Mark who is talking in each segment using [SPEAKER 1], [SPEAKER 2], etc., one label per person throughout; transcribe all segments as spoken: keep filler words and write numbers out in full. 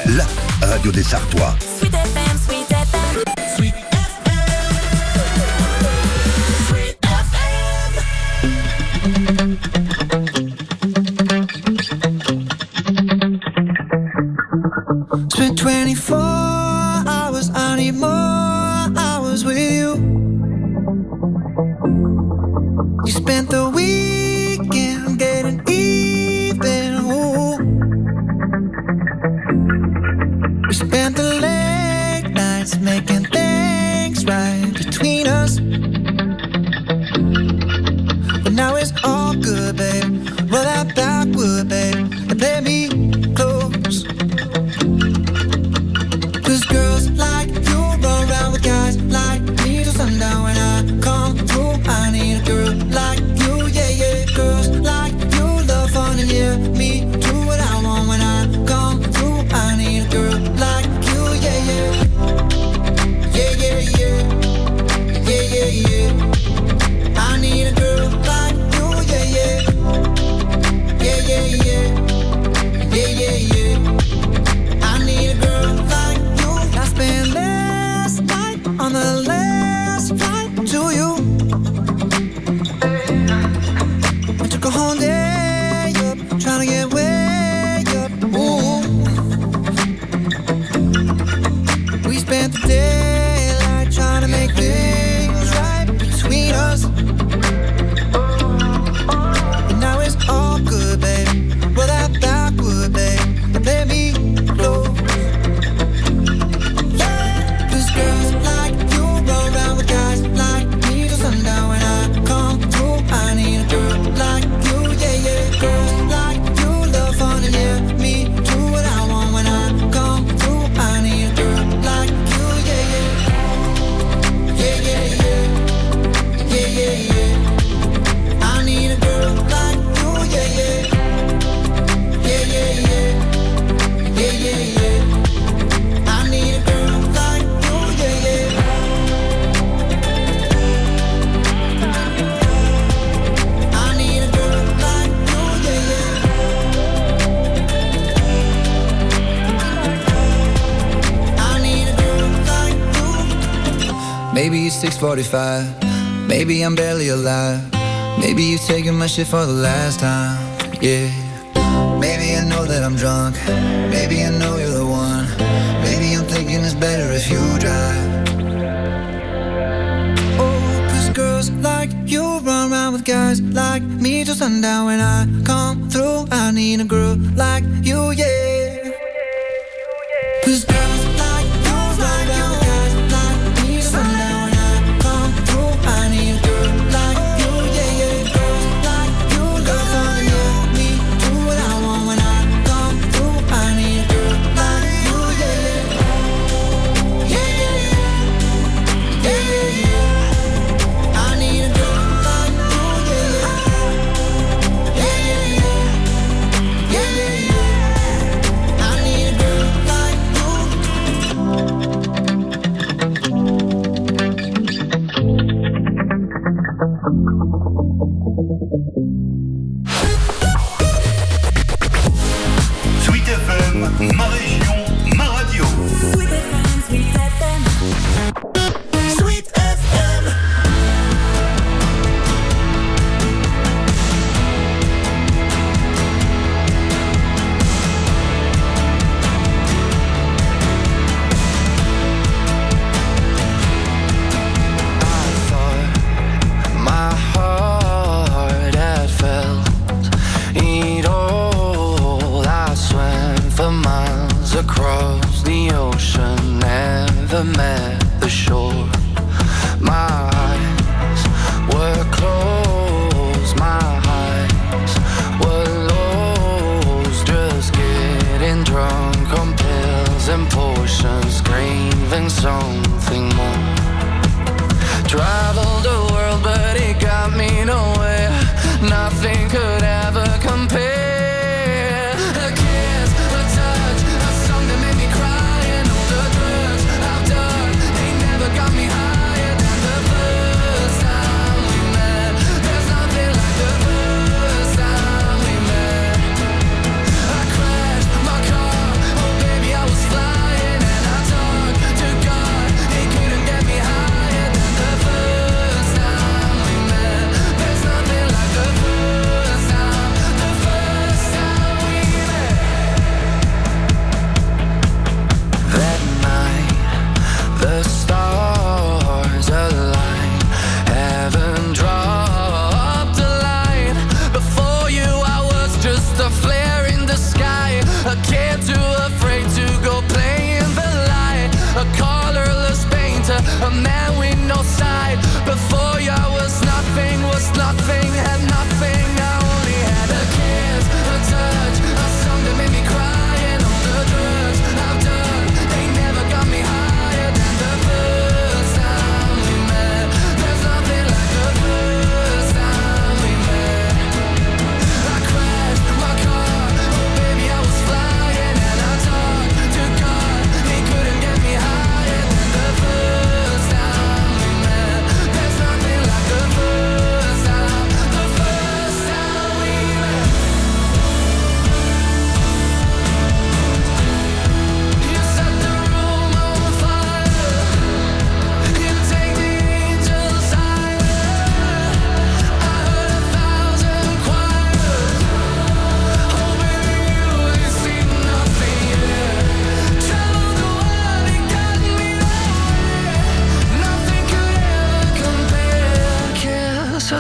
[SPEAKER 1] la radio des Sartois.
[SPEAKER 2] Sweet F M, Sweet F M. Sweet
[SPEAKER 3] Spent twenty-four hours, I need more hours with you. You spent the weekend getting even. Ooh. We spent the late nights making things right between us. But now it's all good, babe. Roll that backward, babe, and play me close. Cause girls like you run around with guys like me till sundown. When I come through, I need a girl like you, yeah, yeah. Girls like you love fun and yeah, me do what I want. When I come through, I need a girl like you, yeah, yeah. Yeah, yeah, yeah. Yeah, yeah, yeah. I need a girl like you, yeah, yeah. Yeah, yeah, yeah. Yeah, yeah, yeah. I need a girl like you. I spent last night on the last flight to you. I took a whole day up, trying to get way up. Ooh. We spent the daylight trying to make things right between us. And now it's all good, babe. Roll that backward, babe, and play me close. Cause girls like you roll around with guys like me till sundown. When I come through, I need a girl like you, yeah, yeah. Girls like you love fun and yeah, me do what I want. When I come through, I need a girl like you, yeah, yeah. Yeah, yeah, yeah. Yeah, yeah, yeah. I need a girl like you, yeah, yeah. Yeah, yeah, yeah. Yeah, yeah, yeah. I need a girl like you, yeah, yeah. I need a girl like you, yeah, yeah. I need a girl like you. Maybe it's six forty-five. Maybe I'm barely alive. Maybe you've taken my shit for the last time. Yeah. Maybe I know that I'm drunk. Maybe I know you're the one. Maybe I'm thinking it's better if you drive. Oh, cause girls like you run around with guys like me till sundown. When I come through, I need a girl like you, yeah. Cause girls like you run around with guys like me till sundown. When I come through, I need a girl like you, yeah, yeah. Girls like you love fun, yeah, me do what I want. When I come through, I need a girl like you, yeah, yeah. Yeah, yeah, yeah. Yeah, yeah, yeah. I need a girl like you, yeah, yeah. Yeah, yeah, yeah. Yeah, yeah, yeah. I need a girl like you.
[SPEAKER 1] Sweet F M, ma région, ma radio.
[SPEAKER 2] Sweet F M, Sweet F M.
[SPEAKER 1] Sweet F M.
[SPEAKER 3] My heart had felt it all. I swam for miles across the ocean, never met the shore. My eyes were closed, my eyes were lost, just getting drunk on pills and potions, craving something more. Traveled the world, but it got me nowhere. Nothing could ever compare. A kiss, a touch, a song that made me cry, and all the drugs I've done ain't never got me higher than the first time we met. There's nothing like the first time we met. I crashed my car, oh baby I was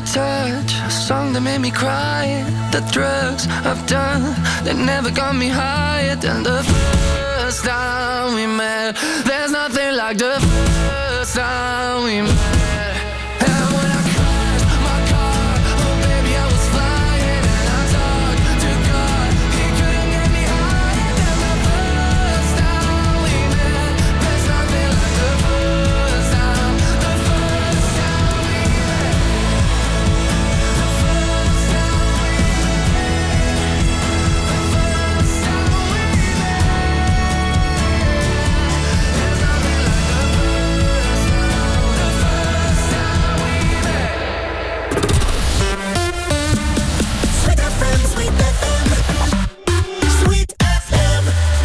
[SPEAKER 4] touch, a song that made me cry. The drugs I've done, they never got me higher than the first time we met. There's nothing like the first time we met. And when I crashed my car, oh baby I was flying, and I talked to God, he couldn't get me higher than the first time we met. There's nothing like the first time, the first time we met. The first time we met. The first time we met. There's nothing like the first time, the first time we met.
[SPEAKER 2] Sweet F M, Sweet F M, Sweet F M.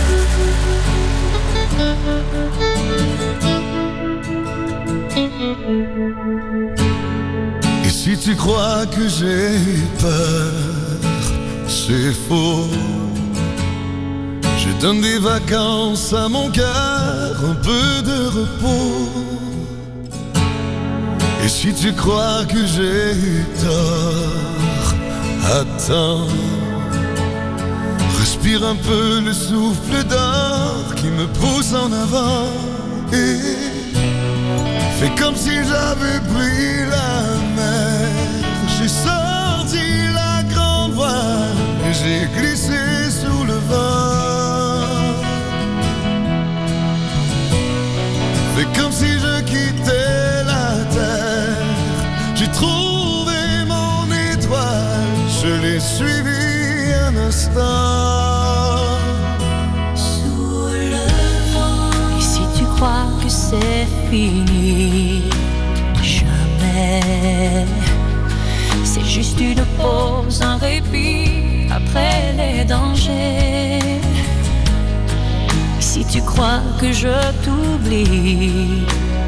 [SPEAKER 5] Et si tu crois que j'ai peur, c'est faux. Je donne des vacances à mon cœur, un peu de repos. Et si tu crois que j'ai tort, attends. Respire un peu le souffle d'or qui me pousse en avant. Et fais comme si j'avais pris la mer. J'ai sorti la grande voile et j'ai glissé sous le vent. Fais comme si je quittais la terre. J'ai trouvé mon étoile, je l'ai suivi un instant.
[SPEAKER 2] Sous le vent. Et si tu crois que c'est fini, jamais. C'est juste une pause, un répit après les dangers. Si tu crois que je t'oublie,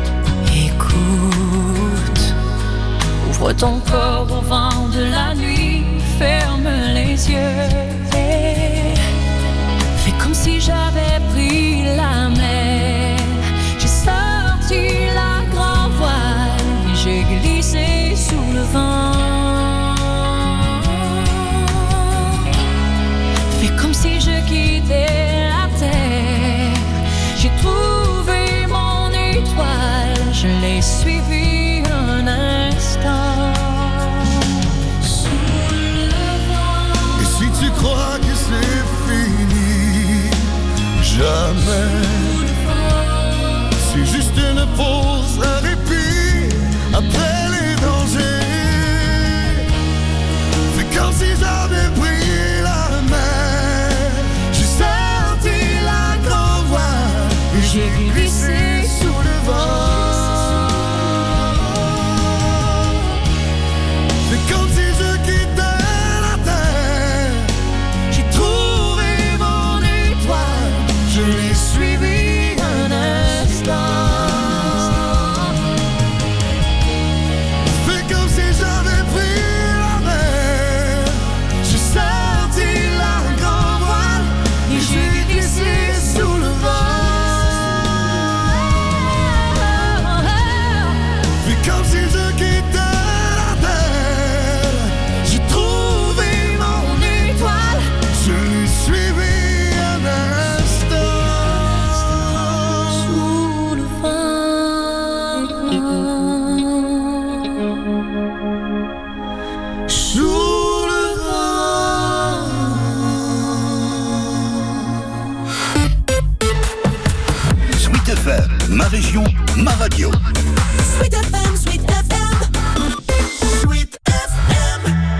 [SPEAKER 2] écoute. Ouvre ton corps au vent de la nuit, ferme les yeux et fais comme si j'avais pris la mer. J'ai sorti la grande voile et j'ai glissé sous le vent. Fais comme si je quittais la terre. J'ai trouvé mon étoile, je l'ai suivi un instant. Sous le vent.
[SPEAKER 5] Et si tu crois que c'est fini, jamais. C'est juste une pause, un répit après les dangers. Fais comme si j'avais pris la mer. J'ai sorti la grande voile et j'ai glissé sous le vent. Fais comme si je quittais la terre. J'ai trouvé mon étoile, je l'ai suivi un instant. Fais comme si j'avais pris la mer. J'ai sorti la grande voile et j'ai glissé sous le vent. Fais comme si je quittais la terre. J'ai trouvé mon étoile, je l'ai suivi un instant.
[SPEAKER 2] Sous le vent.
[SPEAKER 5] Sous le vent.
[SPEAKER 1] Sweet F M, ma région, ma radio.
[SPEAKER 2] Sweet F M, Sweet F M. Sweet F M.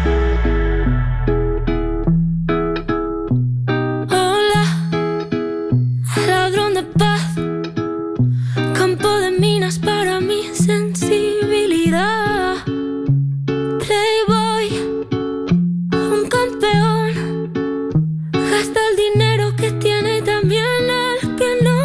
[SPEAKER 2] Hola, ladrón de paz, campo de minas para mi sensibilidad. Playboy, un campeón, gasta el dinero que tiene y también el que no.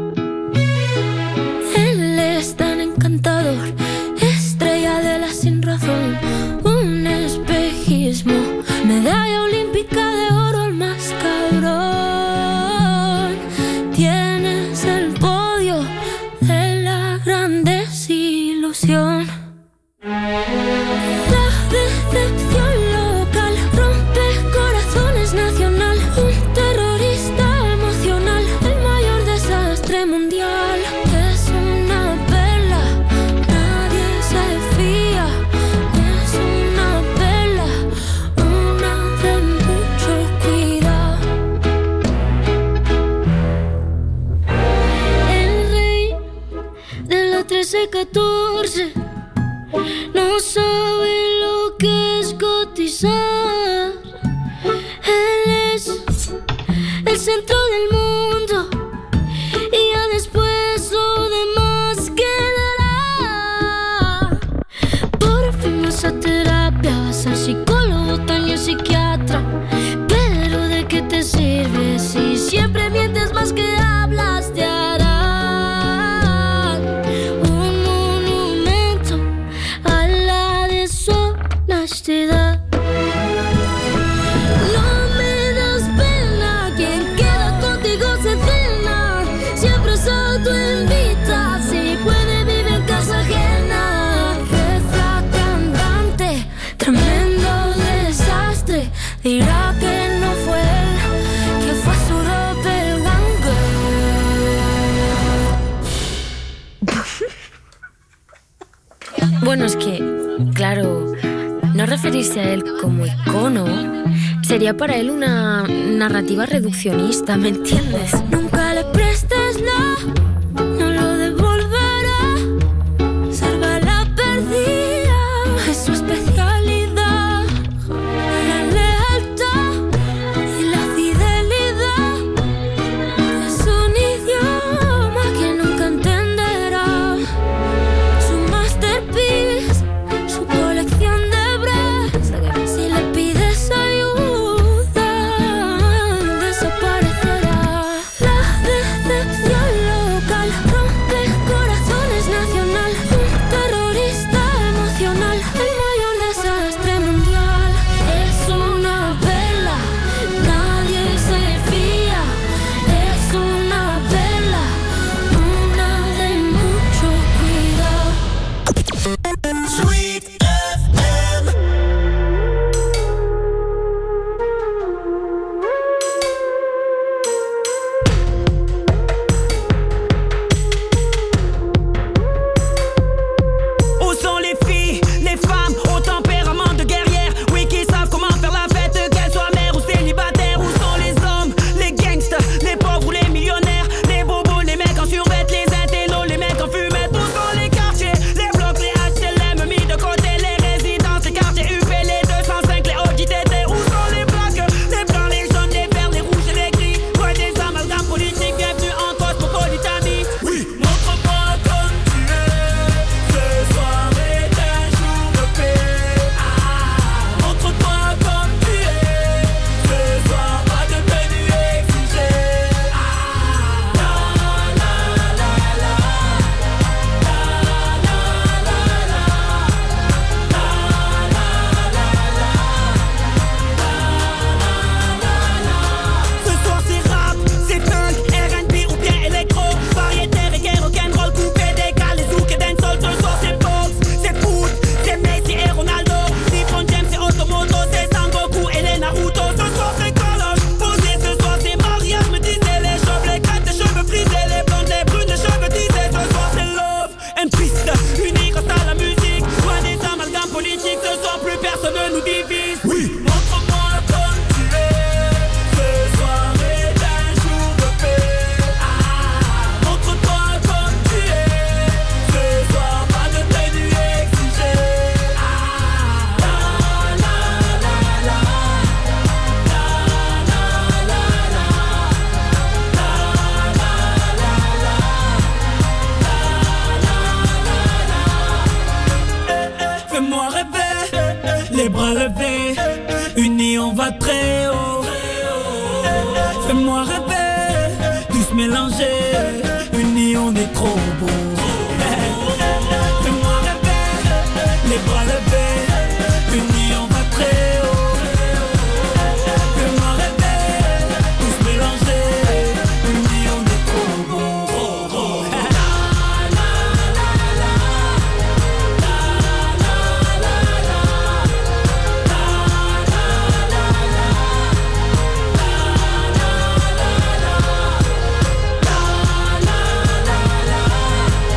[SPEAKER 2] Él es tan encantador, estrella de la sin razón, un espejismo, medalla olímpica de oro, el más cabrón. Tienes el podio de la gran desilusión. La
[SPEAKER 6] hace catorce no sabe lo que es cotizar. Él es el centro del mundo y ya después lo demás quedará. Por fin vas a terapia, vas al psicólogo, también psiquiatra. Pero ¿de qué te sirve si siempre mientes más que hablas? Te harán un monumento a la deshonestidad. No me das pena, quien queda contigo se cena. Siempre se autoinvita, si puede vive en casa ajena. Jefa cantante, tremendo desastre. Dirá que no fue él, que fue su doppelganger.
[SPEAKER 7] Bueno, es que, claro, no referirse a él como icono sería para él una narrativa reduccionista, ¿me entiendes?
[SPEAKER 6] Nunca le prestes la, no lo devolverá. Salva la perdida, es su especialidad. La lealtad y la fidelidad es un idioma que nunca entenderá. Su masterpiece, su colección de breves. Si le pides ayuda, desaparecerá. La decepción local rompe corazones nacional. Un terrorista emocional, el mayor desastre mundial. Es una vela, nadie se fía. Es una vela, una de mucho cuidado.
[SPEAKER 3] Sweet F M.
[SPEAKER 8] Où sont les filles, les femmes au tempérament de guerrière? Oui, qui savent comment faire la fête, qu'elles soient mères ou célibataires. Où sont les hommes, les gangsters, les pauvres ou les millionnaires? Les bobos, les mecs en survêt, les intellos, les mecs en fumette. Où sont les quartiers, les blocs, les H L M mis de côté, les résidences, les quartiers U P, les deux cent cinq, les O J T T? Où sont les plaques, les blancs, les jaunes, les verts, les rouges et les gris? Loin des amalgames politiques, bienvenue en cosmopolitanie.
[SPEAKER 1] Oui, montre-moi comme tu es. Ce soir est un jour de paix. Ah, montre-toi comme tu es. Ce soir, pas de tenue exigée. Ah, la la la la. La la la la. La la la la.
[SPEAKER 8] Ce soir c'est rap, c'est punk, R and B ou bien électro. Variété, reggae, rock'n'roll, coupé, décalé, zouk et dancehall. Ce soir c'est box, c'est foot, c'est Messi et Ronaldo. LeBron James et Automoto, c'est Sangoku et les Naruto. Ce soir c'est collage, posé, ce soir c'est mariage. Me disaient les chauves, les crêpes, les cheveux frisés, les blondes, les brunes, les cheveux tisés. Ce soir c'est love and peace, unis grâce à la musique. Loin des amalgames politiques, ce soir plus personne ne nous divise.
[SPEAKER 1] oui, montre-moi comme tu es. Ce soir est un jour de paix. Ah, montre-toi comme tu es. Ce soir, pas de tenue exigée. Ah, la la la la. La la la la. La la la la.
[SPEAKER 8] Fais-moi rêver, les bras levés, unis on va très haut. Fais-moi rêver, tous mélangés, unis on est trop beau. Fais-moi rêver, les bras levés, unis on va très haut. Fais-moi rêver, tous mélangés, unis on est trop beau.
[SPEAKER 1] La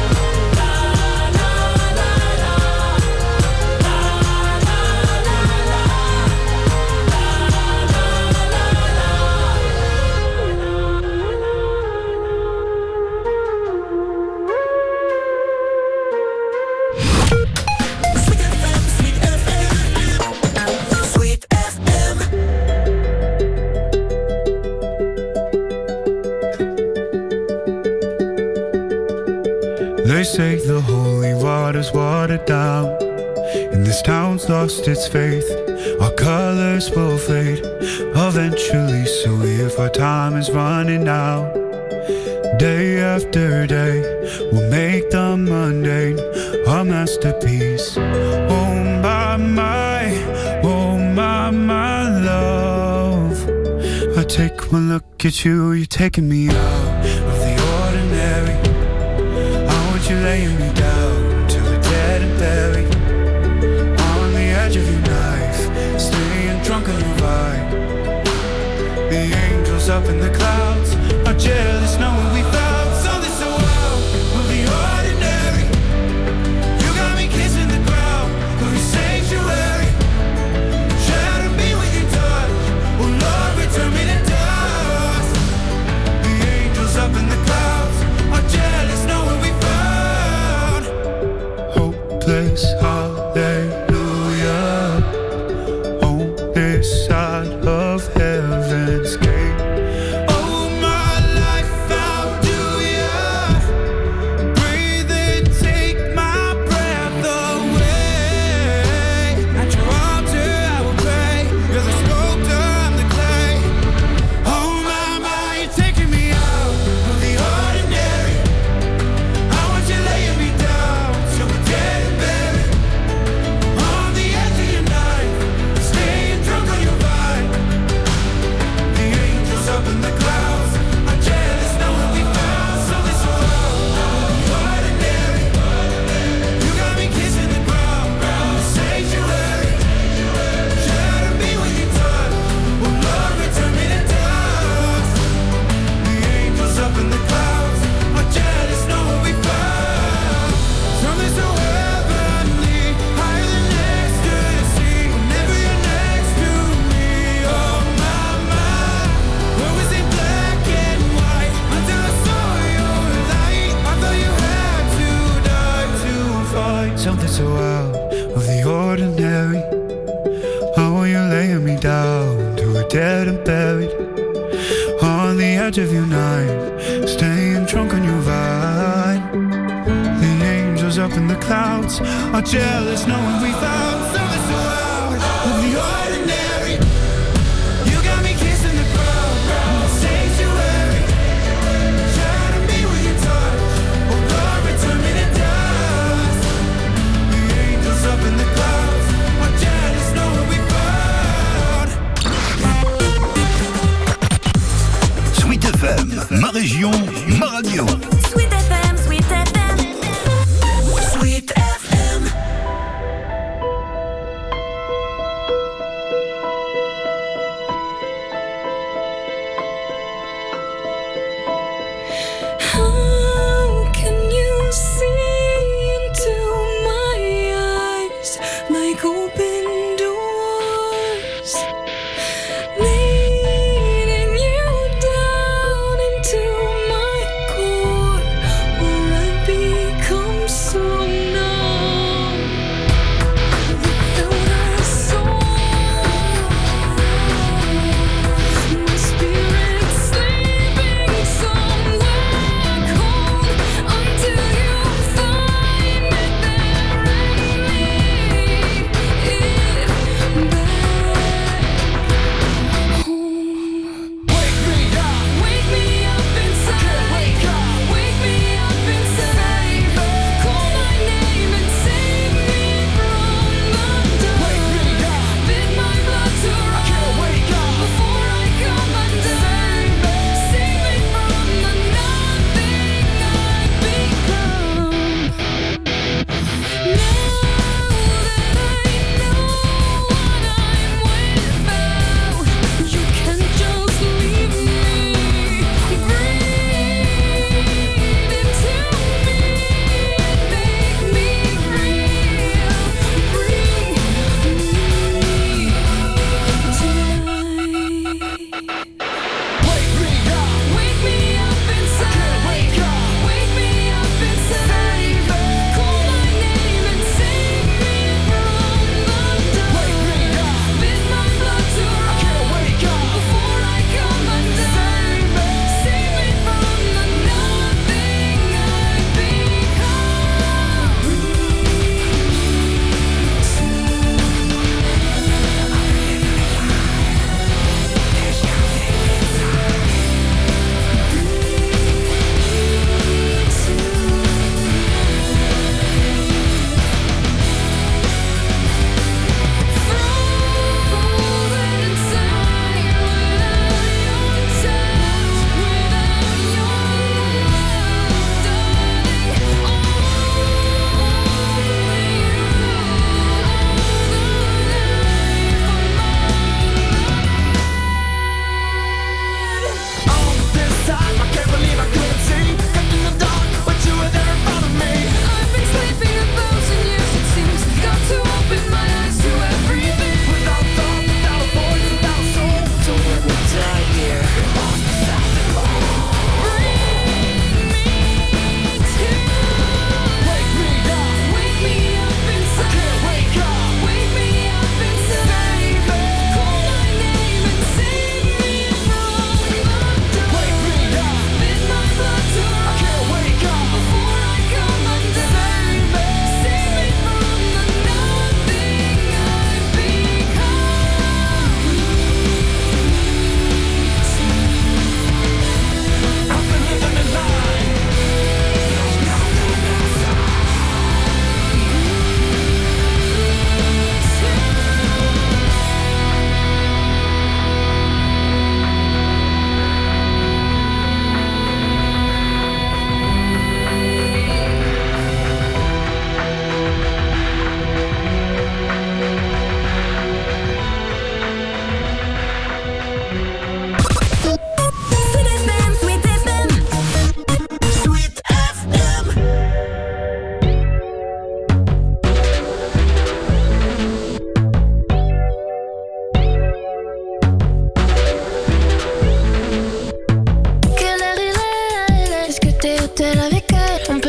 [SPEAKER 9] They say the holy water's watered down, and this town's lost its faith. Our colors will fade eventually, so if our time is running out, day after day, we'll make the mundane our masterpiece. Oh my, my, oh my, my love. I take one look at you, you're taking me out of the ordinary. I want you laying me down till we're dead and buried, on the edge of your knife, staying drunk on your vibe. The angels up in the clouds are jealous knowing we found something so wild of the ordinary. You got me kissing the ground of your sanctuary. Shatter me with your touch, oh Lord, return me to dust. The angels up in the clouds are jealous knowing we found hopeless hallelujah on this side of heaven's gate. Something so out of the ordinary. How are you laying me down till we're dead and buried, on the edge of your night, staying drunk on your vine. The angels up in the clouds are jealous knowing we found something so out of the ordinary. You got me kissing the ground, sanctuary. Shatter me with your touch, oh Lord, return me to dust. The angels up in the clouds are jealous knowing we found.
[SPEAKER 10] Sweet F M, ma région, ma radio.
[SPEAKER 11] Sweet F M, Sweet F M, Sweet F M.
[SPEAKER 2] How can you see into my eyes like open doors, leading you down into my core?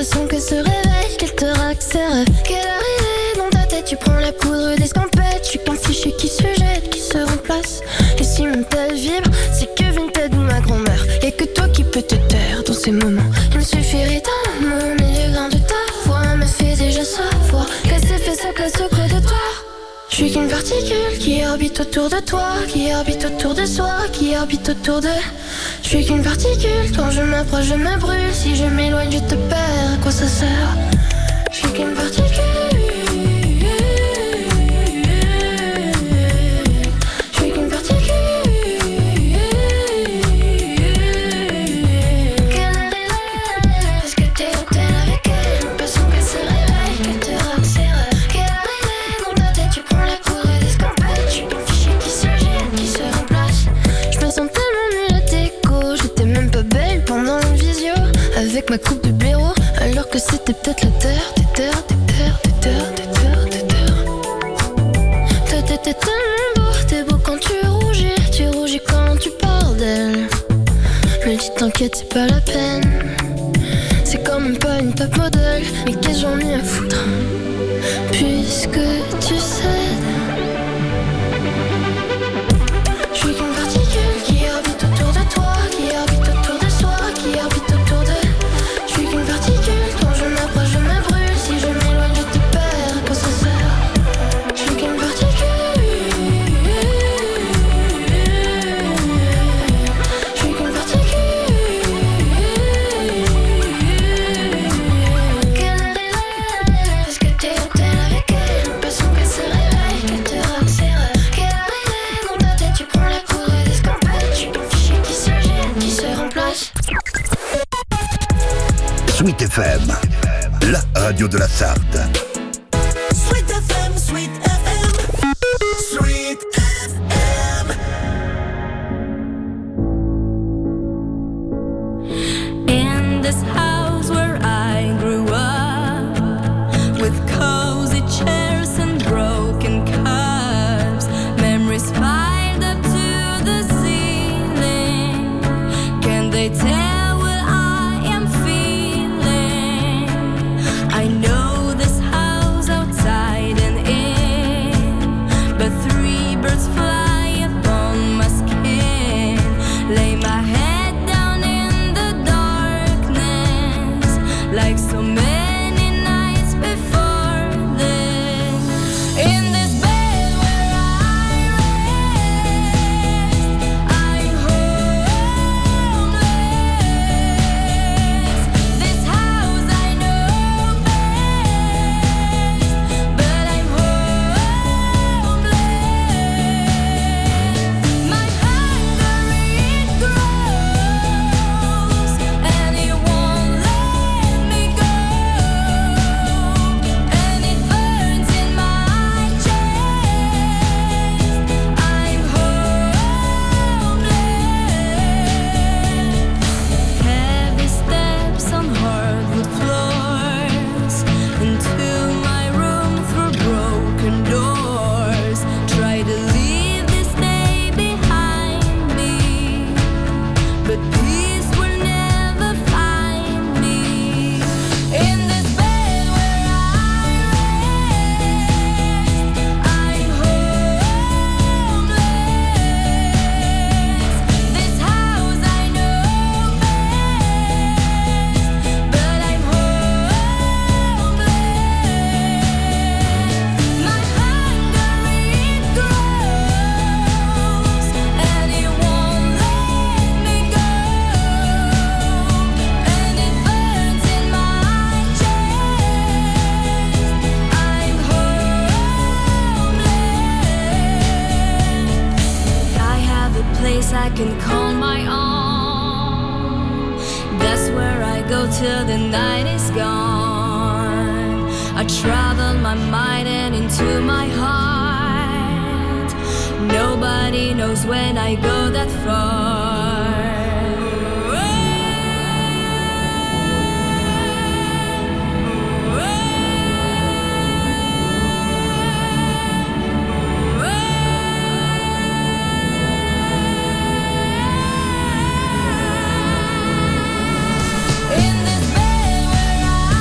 [SPEAKER 6] l'impression que ce réveil, qu'elle te raque ses rêves. Qu'elle arrive dans ta tête, tu prends la poudre d'escampette. Je suis qu'un fichier qui se jette, qui se remplace. Et si mon tel vibre, c'est que Vinted ou ma grand-mère. Y'a que toi qui peux te taire dans ces moments. Il me suffirait d'un mot, mais le grain de ta voix me fait déjà savoir qu'elle s'est fait sa place au creux de toi. Je suis qu'une particule qui orbite autour de toi, qui orbite autour de soi, qui orbite autour de... Je suis qu'une particule, quand je m'approche je me brûle. Si je m'éloigne je te perds, à quoi ça sert? Je suis qu'une particule. Avec ma coupe de blaireau, alors que c'était peut-être la terre, des terres, des terres, des terres, des terres, des terres. Toi t'étais tellement beau, t'es beau quand tu rougis, tu rougis quand tu parles d'elle. Me dis t'inquiète, c'est pas la peine. C'est quand même pas une top modèle, mais qu'est-ce que j'en ai à foutre? Puisque tu cèdes. Je suis qu'une particule qui orbite autour de toi, qui orbite autour de soi, qui orbite autour de... Quand je m'approche je me brûle. Si je m'éloigne je te perds, à quoi ça sert? Je suis qu'une particule. Je suis qu'une particule. Qu'elle arrive, est-ce que t'es hôtel avec elle? L'impression qu'elle se réveille, qu'elle te raque ses rêves. Qu'elle arrive dans ta tête, tu prends la poudre d'escampette. Je suis qu'un fichier qui se jette, qui se remplace.
[SPEAKER 10] Sweet F M, la radio de la Sarthe.
[SPEAKER 1] Sweet F M, Sweet F M, Sweet F M.
[SPEAKER 2] In this house where I grew up, with cozy chairs and broken cups, memories piled up to the ceiling. Can they tell? I can call my own. That's where I go till the night is gone. I travel my mind and into my heart. Nobody knows when I go that far. In this bed where I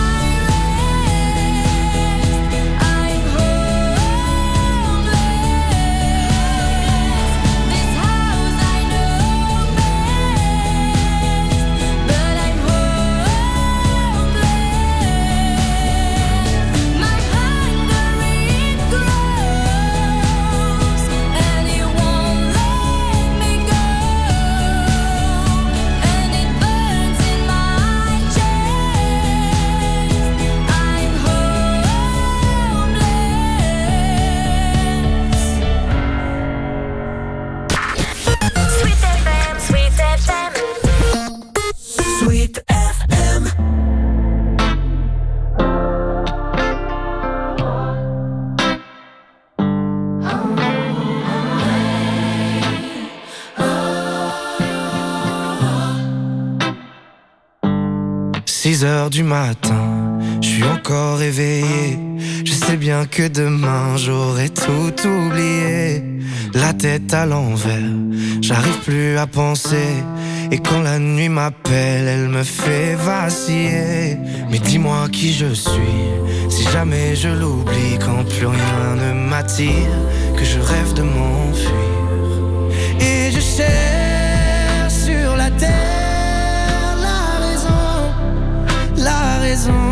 [SPEAKER 12] six heures du matin, je suis encore éveillé. Je sais bien que demain j'aurai tout oublié. La tête à l'envers, j'arrive plus à penser. Et quand la nuit m'appelle, elle me fait vaciller. Mais dis-moi qui je suis, si jamais je l'oublie. Quand plus rien ne m'attire, que je rêve de m'enfuir. Et je cherche sur la terre la raison, la raison,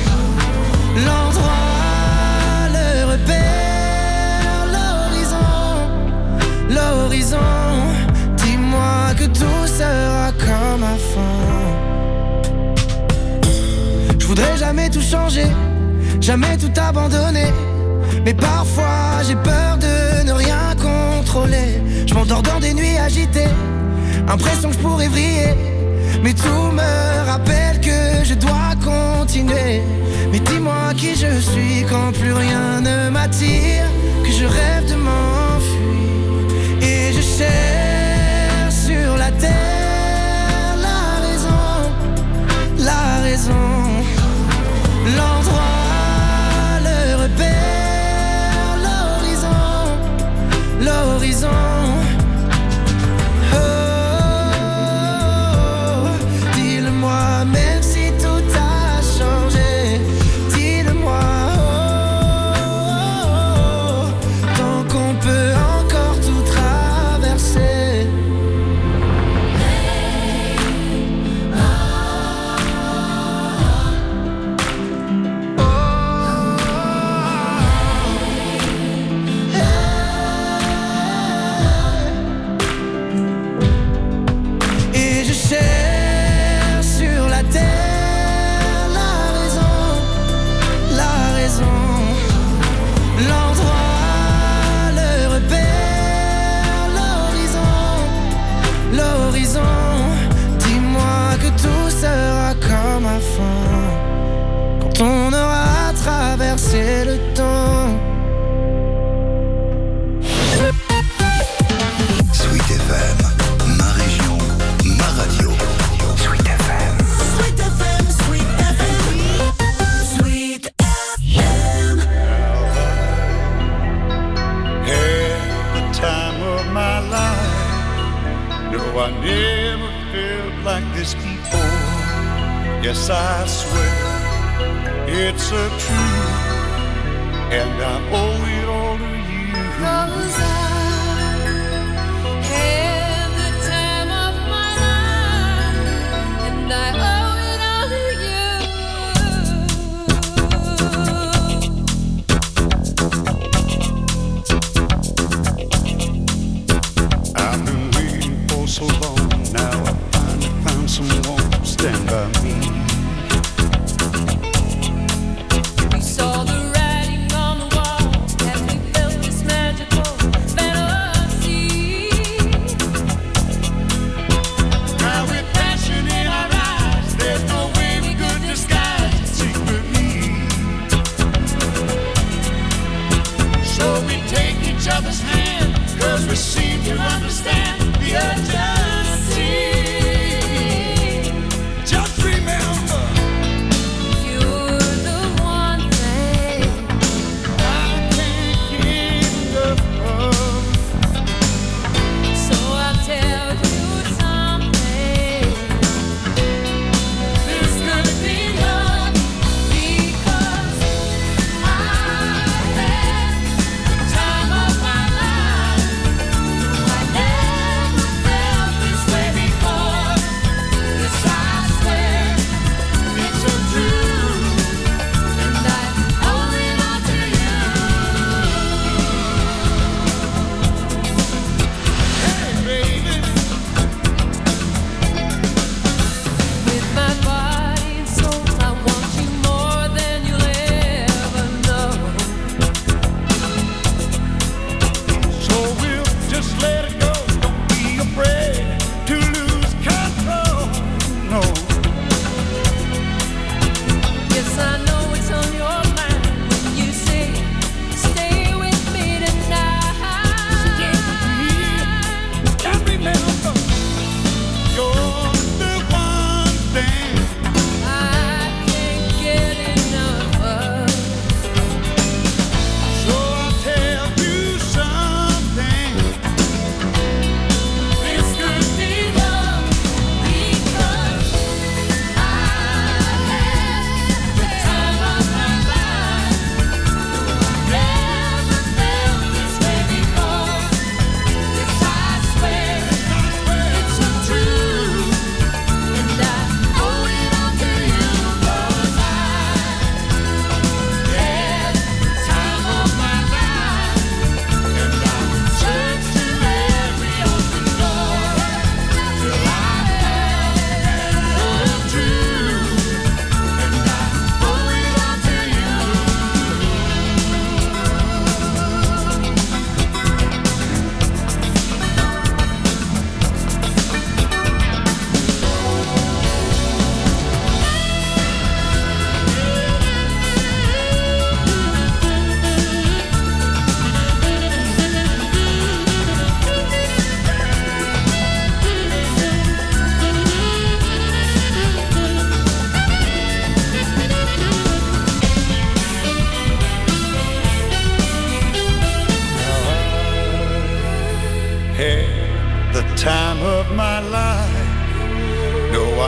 [SPEAKER 12] l'endroit, le repère, l'horizon, l'horizon. Dis-moi que tout sera comme avant. Je voudrais jamais tout changer, jamais tout abandonner. Mais parfois j'ai peur de ne rien contrôler. Je m'endors dans des nuits agitées, impression que je pourrais vriller. Mais tout me rappelle que je dois continuer. Mais dis-moi qui je suis quand plus rien ne m'attire, que je rêve de m'enfuir. Et je cherche sur la terre la raison, la raison, l'endroit, le repère, l'horizon, l'horizon. Oh, dis-le-moi même si tout a changé. Dis-le-moi, oh, tant qu'on peut encore tout traverser. Et je cherche sur la terre la raison, la raison, l'endroit, le repère, l'horizon, l'horizon. Dis-moi que tout sera comme avant, quand on aura traversé le temps.
[SPEAKER 10] Sweet F M, ma région, ma radio. Sweet F M.
[SPEAKER 8] Sweet F M, Sweet F M, Sweet F M.
[SPEAKER 9] Had the time of my life. No, I never felt like this before. Yes, I swear it's a truth, and I owe it all to you.
[SPEAKER 2] 'Cause I had the time of my life, and I owe it all to
[SPEAKER 9] I've been waiting for so long. Now I finally found someone to stand by me.
[SPEAKER 2] We saw the writing on the wall as we felt this magical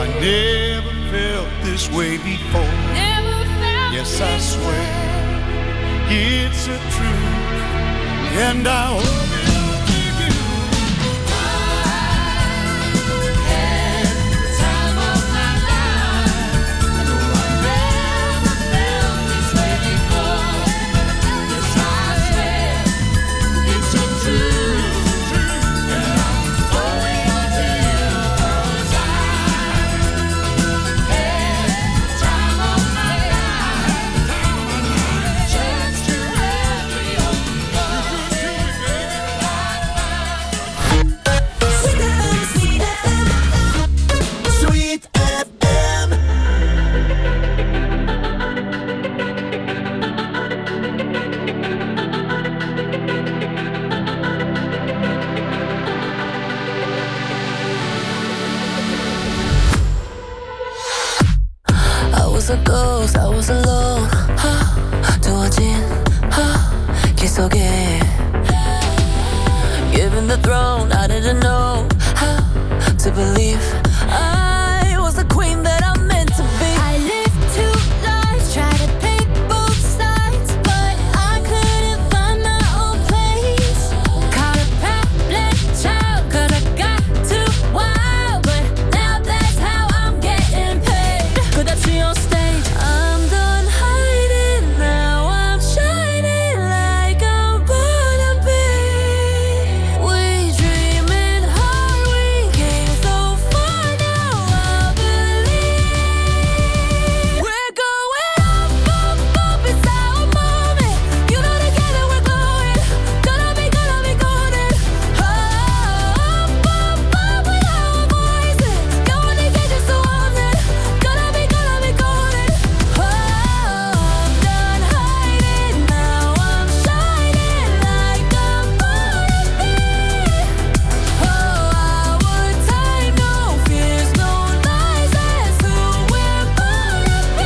[SPEAKER 5] I never felt this way before.
[SPEAKER 2] Never felt
[SPEAKER 5] yes, I swear it's a truth, and I hope it.
[SPEAKER 13] was a ghost, I was alone. huh, 두어진 huh, 길 속에 given the throne, I didn't know how to believe I was the queen that I'm meant to be.
[SPEAKER 6] I lived two lives, tried to pick both sides, but I couldn't find my own place. Caught a problem child, 'cause I got too wild, but now that's how I'm getting paid.
[SPEAKER 13] 끝없이 on stage,
[SPEAKER 6] I'm done hiding, now I'm shining like I'm born to be. We dreaming hard, we came so far, now I believe we're going up, up, up, it's our moment. You know together we're glowing, gonna be, gonna be golden. Up, up, up with our voices, going to get just so on it. Gonna be, gonna be golden. Oh, I'm done hiding, now I'm shining like I'm born to be. Oh, our time, no fears, no lies, that's who we're born to be.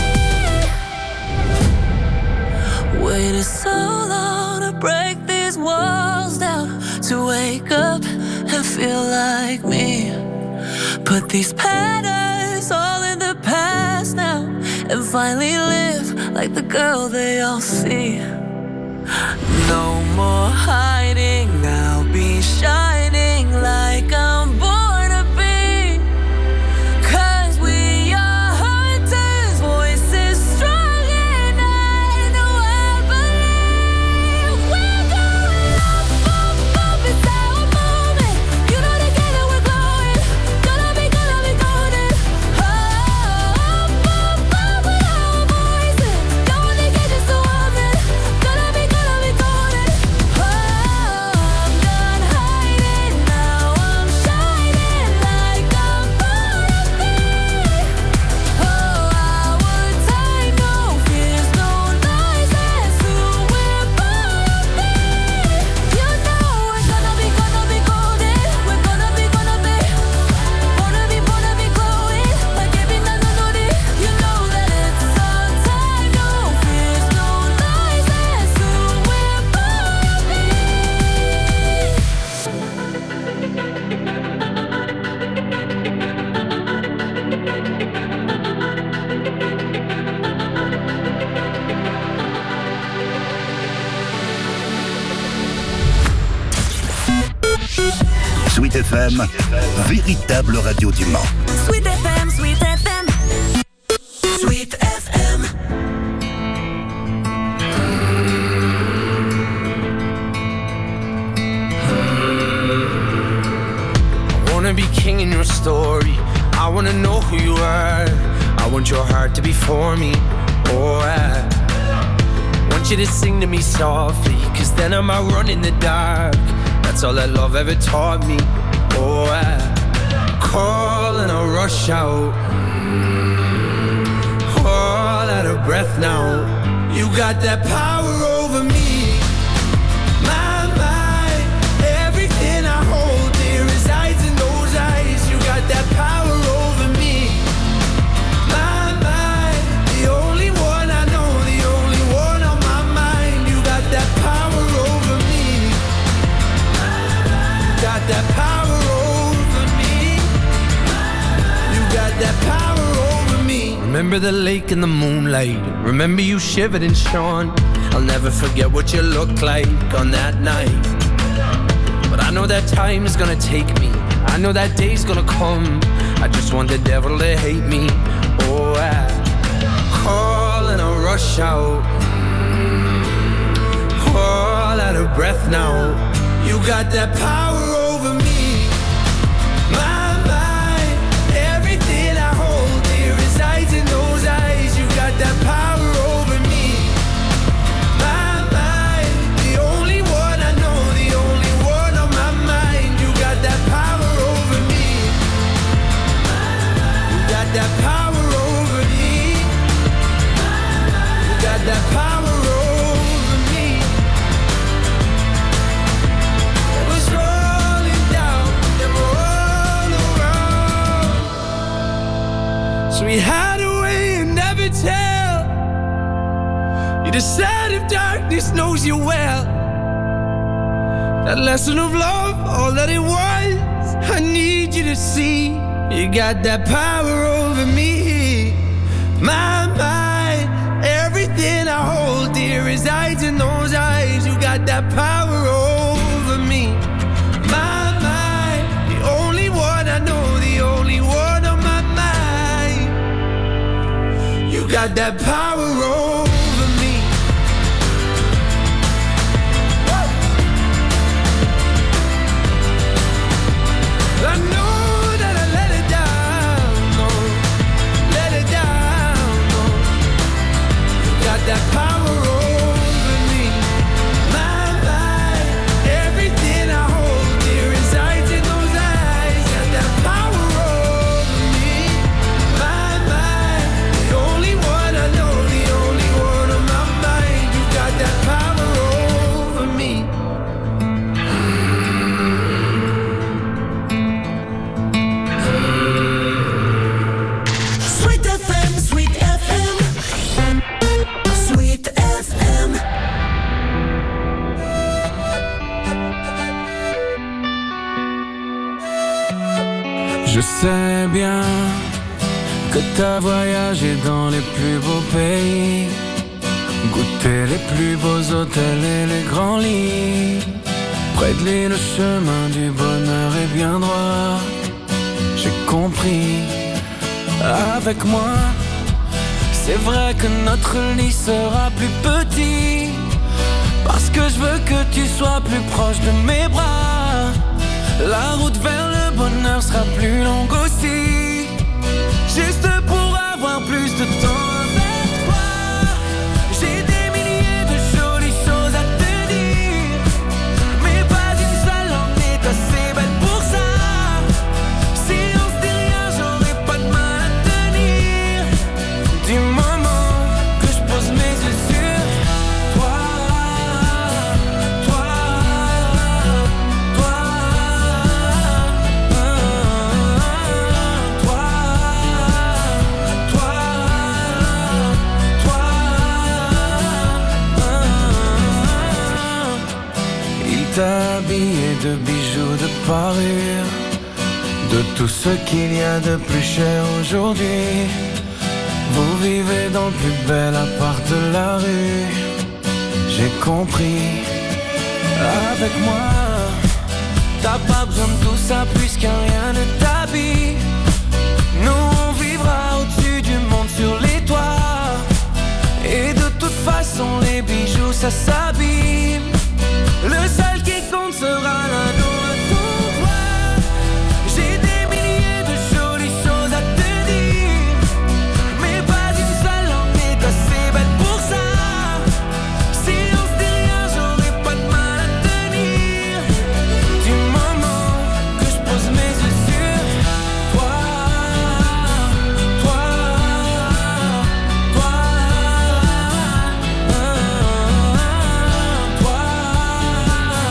[SPEAKER 13] waited so long to break these walls down, to wake up and feel like me. Put these patterns all in the past now, and finally live like the girl they all see. No more hiding, I'll be shining like I'm born to be. 'Cause we are hunters, voices strong, and I know I believe we're going up, up, up, it's our moment. You know together we're glowing, gonna be, gonna be golden. Oh, up, up, up with our voices, going to get just so on it. Gonna be, gonna be golden. Oh, I'm done hiding, now I'm shining like I'm born to be. Oh, our time, no fears, no lies, that's who we're born to be. You know we're gonna be, gonna be golden. We're gonna be, gonna be, born to be, born to be glowing like every night on it. You know that it's our time, no fears, no lies, that's who we're born to be.
[SPEAKER 10] Sweet F M, véritable radio du Mans.
[SPEAKER 11] Sweet F M, Sweet F M. Sweet F M.
[SPEAKER 12] I wanna be king in your story. I wanna know who you are. I want your heart to be for me. Oh, I want you to sing to me softly, 'cause then I might run in the dark. That's all that love ever taught me. Oh, I call and I rush out, all out of breath now. You got that power over me. My mind, everything I hold dear resides in those eyes. You got that power over me. My mind, the only one I know, the only one on my mind. You got that power over me. Got that power over me. You got
[SPEAKER 14] Remember the lake in the moonlight. Remember you shivered and shone. I'll never forget what you looked like on that night. But I know that time is gonna take me. I know that day's gonna come. I just want the devil to hate me. Oh, I call and I rush out. All out of breath now. You got that power over me. My mind, everything I hold dear resides in those eyes. You got that power over me. My mind, the only one I know, the only one on my mind. You got that power over me. You got that power over me. You got that power over me. It was rolling down and all around. So we hide away and never tell. You decide if darkness knows you well. That lesson of love, all that it was, I need you to see. You got that power over me. My mind, everything I hold dear resides in those eyes. You got that power over me. My mind, the only one I know, the only one on my mind. You got that power over me. I know that I let it down, no, let it down, no. You got that power over me. My mind, everything I hold dear resides in those eyes. Got that power over me. My mind, the only one I know, the only one on my mind. You got that power over me.
[SPEAKER 11] Sweet F M, Sweet F M, Sweet F M.
[SPEAKER 1] Je sais bien que t'as voyagé dans les plus beaux pays, goûté les plus beaux hôtels et les grands lits. Près de lui le chemin du bonheur est bien droit. J'ai compris, avec moi, c'est vrai que notre lit sera plus petit, parce que je veux que tu sois plus proche de mes bras. La route vers le bonheur sera plus longue aussi, juste pour avoir plus de temps avec toi. J'ai des milliers de jolies choses à te dire, mais pas une seule en est assez belle pour ça. Si on se dit rien, j'aurai pas de mal à tenir. Du moment que je pose mes yeux sur toi, toi, toi, toi, toi, toi. Il t'a habillé de bijoux, de parures, de tout ce qu'il y a de plus cher aujourd'hui. Vous vivez dans le plus bel appart de la rue. J'ai compris, avec moi, t'as pas besoin de tout ça puisqu'un rien ne t'habille. Nous on vivra au-dessus du monde sur les toits, et de toute façon les bijoux ça s'abîme. Le seul qui compte sera l'anneau à ton doigt. J'ai des milliers de jolies choses à te dire, mais pas une seule en est assez belle pour ça. Si on se dit rien, j'aurai pas de mal à tenir. Du moment que je pose mes yeux sur toi, toi, toi, toi,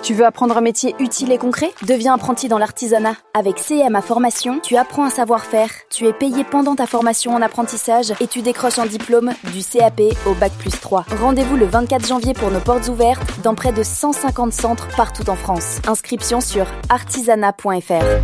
[SPEAKER 15] Tu veux apprendre un métier utile et concret ? Deviens apprenti dans l'artisanat. Avec C M A Formation, tu apprends un savoir-faire. Tu es payé pendant ta formation en apprentissage et tu décroches un diplôme du C A P au bac plus trois. Rendez-vous le vingt-quatre janvier pour nos portes ouvertes dans près de cent cinquante centres partout en France. Inscription sur artisanat point f r.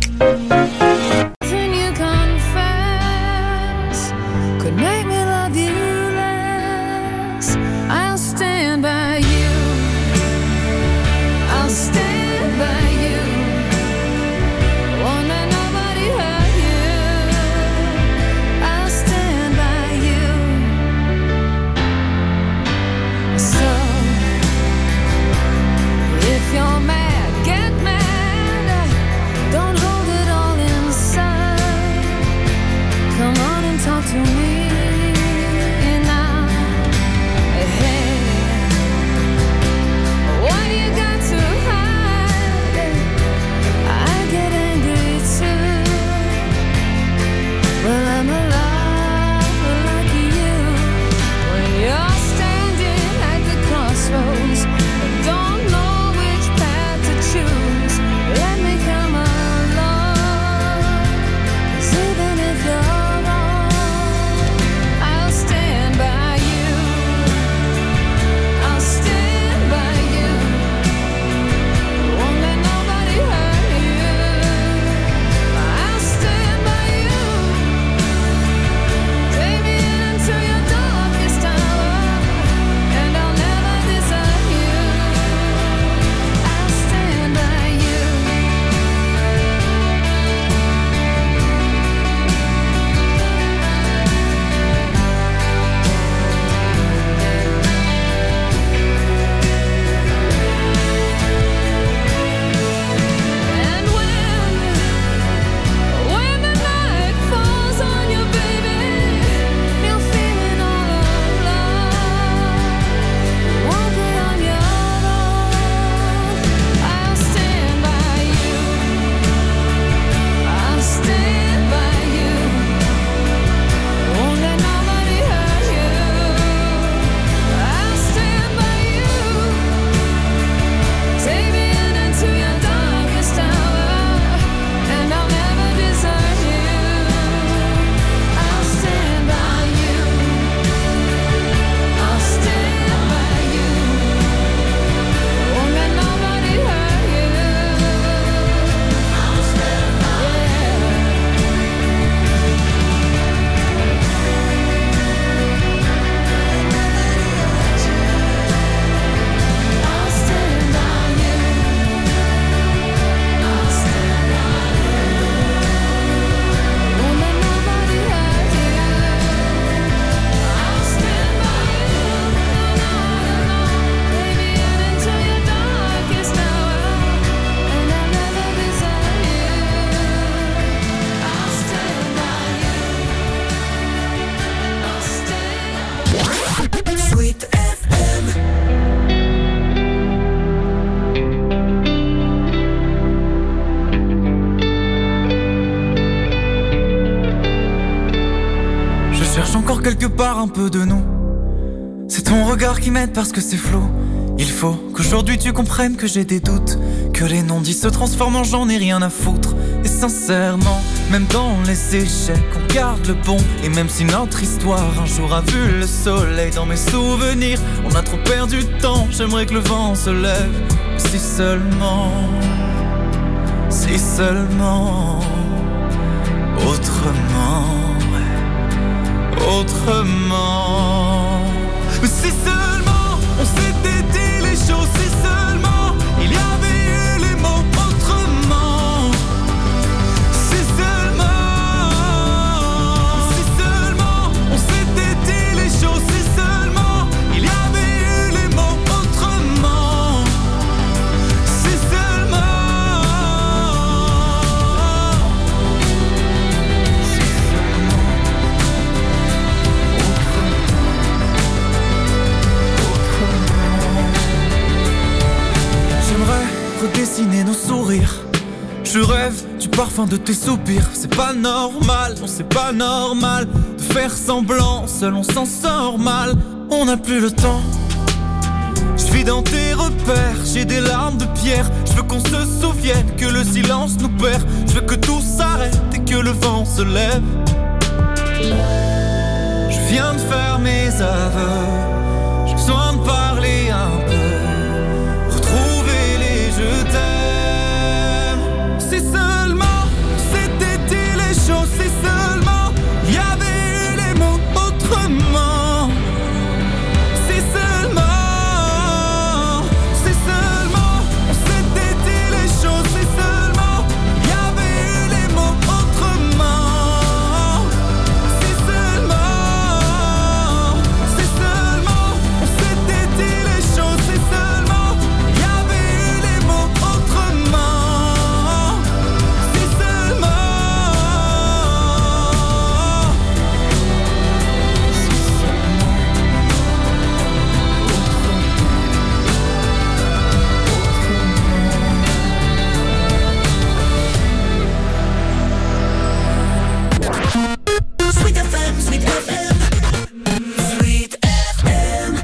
[SPEAKER 16] Quelque part un peu de nous. C'est ton regard qui m'aide parce que c'est flou. Il faut qu'aujourd'hui tu comprennes que j'ai des doutes, que les non-dits se transforment en j'en ai rien à foutre. Et sincèrement, même dans les échecs, on garde le bon. Et même si notre histoire un jour a vu le soleil, dans mes souvenirs, on a trop perdu de temps. J'aimerais que le vent se lève. Si seulement, si seulement, autrement. Autrement. Mais si seulement on s'était dit les choses, si seulement il y avait eu les mots autrement. Si seulement, si seulement on s'était dit les choses, si seulement il y avait eu les mots autrement. Si seulement. Redessiner nos sourires. Je rêve du parfum de tes soupirs. C'est pas normal, non c'est pas normal de faire semblant, seul on s'en sort mal. On n'a plus le temps. Je vis suis dans tes repères, j'ai des larmes de pierre. Je veux qu'on se souvienne que le silence nous perd. Je veux que tout s'arrête et que le vent se lève. Je viens de faire mes aveux, j'ai besoin de parler un peu, retrouver les je t'aime. Si seulement c'était dit les choses, si seulement il y avait eu les mots autrement. Si seulement, si seulement on s'était dit les choses, si seulement il y avait eu les mots autrement. Si seulement, si seulement on s'était dit les choses, si seulement il y avait eu les mots autrement. Si seulement.
[SPEAKER 11] Sweet F M, Sweet F M, Sweet F M.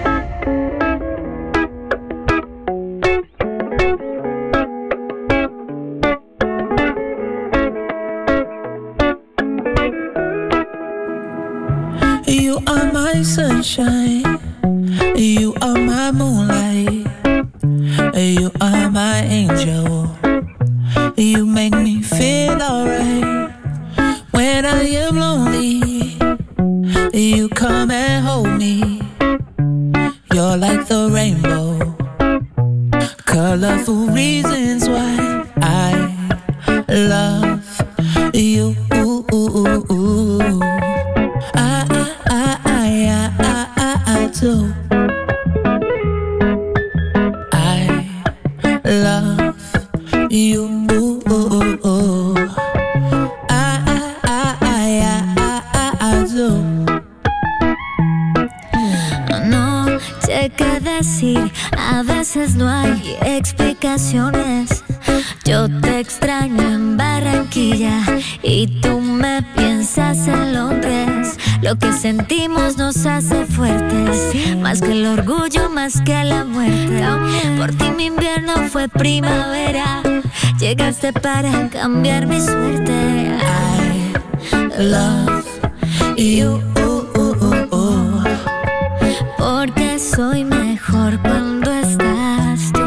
[SPEAKER 17] You are my sunshine, you are my moonlight, you are my angel. You make me feel alright. When I am lonely, you come and hold me. You're like the rainbow, colorful reasons why I love you. I, I, I, I, I, I, I do. I love you. I, I, I, I, I, I do.
[SPEAKER 6] No sé qué decir, a veces no hay explicaciones. Yo te extraño en Barranquilla y tú me piensas en Londres. Lo que sentimos nos hace fuertes, más que el orgullo, más que la muerte. Por ti mi invierno fue primavera, llegaste para cambiar mi suerte.
[SPEAKER 17] I love you.
[SPEAKER 6] Porque soy mejor cuando estás tú.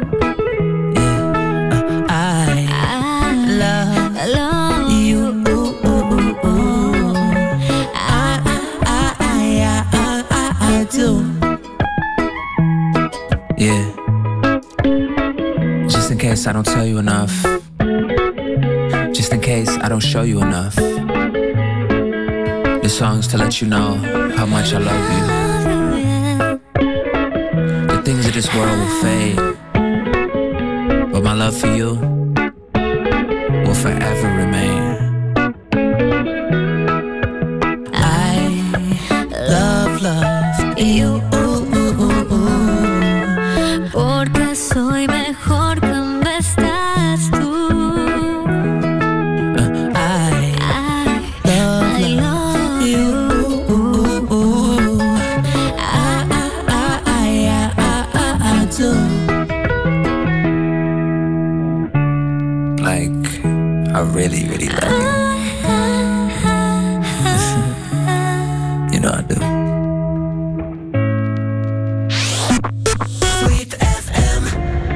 [SPEAKER 17] I, I love,
[SPEAKER 6] love
[SPEAKER 17] you. I, I, I, I, I, I do.
[SPEAKER 18] Yeah. Just in case I don't tell you enough. Just in case I don't show you enough. This song's to let you know how much I love you. The things of this world will fade, but my love for you will forever remain.
[SPEAKER 17] I love, love you.
[SPEAKER 6] Porque soy mejor cuando estás tú.
[SPEAKER 17] I,
[SPEAKER 6] I
[SPEAKER 17] love,
[SPEAKER 6] I love
[SPEAKER 17] you. I, I, I, I, I, I do.
[SPEAKER 18] Like, I really, really love you. You know I do.
[SPEAKER 11] Sweet F M.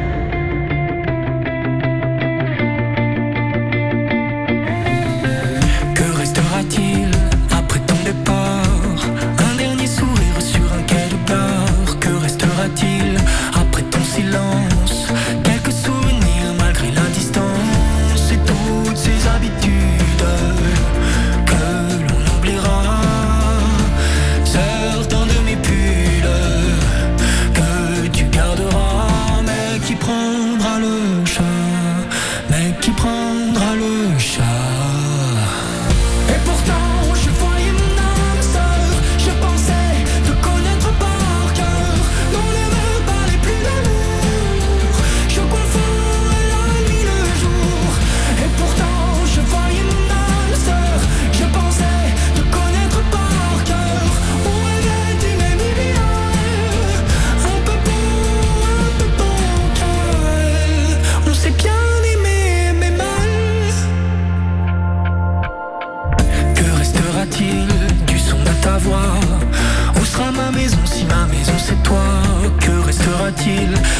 [SPEAKER 16] Que restera-t-il après ton départ? Un dernier sourire sur un quai de gare. Que restera-t-il après ton silence? Quelques souvenirs malgré la distance et toutes ces habitudes que l'on oubliera. Certains de mes pulls que tu garderas, mais qui prendra le chat? Mais qui prendra le chat? Et pourtant je voyais mon âme sœur, je pensais te connaître par cœur. Non, ne me parlez plus d'amour,
[SPEAKER 4] volatile.